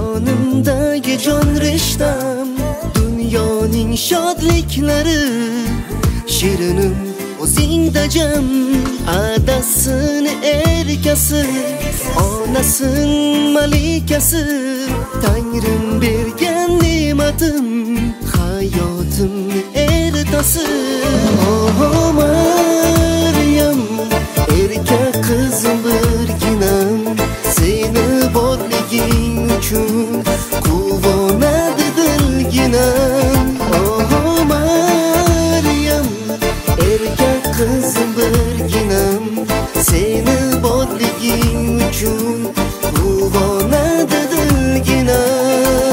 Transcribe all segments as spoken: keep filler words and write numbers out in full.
Jonimdagi jon rishtam, dunyoning shodliklari, shirinim o'zingda jam. Adasin erkasi, onasin malikasi, Tangrim bergan ne'matim, hayotimni ertasi. Oh Maryam, erkak qizim birginam, seni borliging uchun quvonadi dilginam. Oh Maryam, erkak qizim birginam, seni borliging uchun quvonadi dilginam.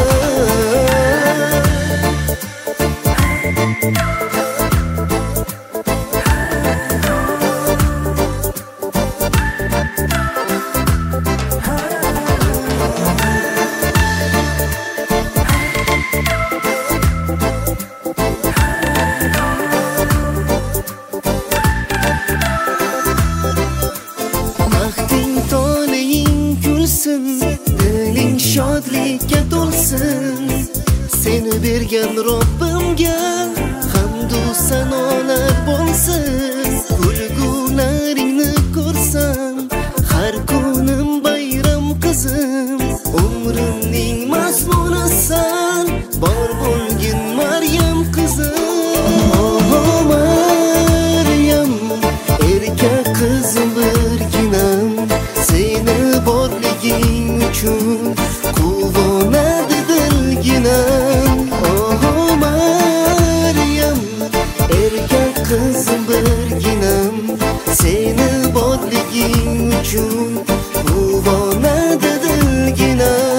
Diling shodlikka to'lsin, seni bergan Robbimga hamdu sanolar bo'lsin. Kulgunaringni ko'rsam, har kunim bayram qizim, umrimning mazmunisan, bor bo'lgin Maryam qizim. Oh Maryam, erkak qizim birginam, seni borliging uchun quvonadi dilginam. Oh Maryam, erkak qizim birginam, seni borliging uchun quvonadi dilginam.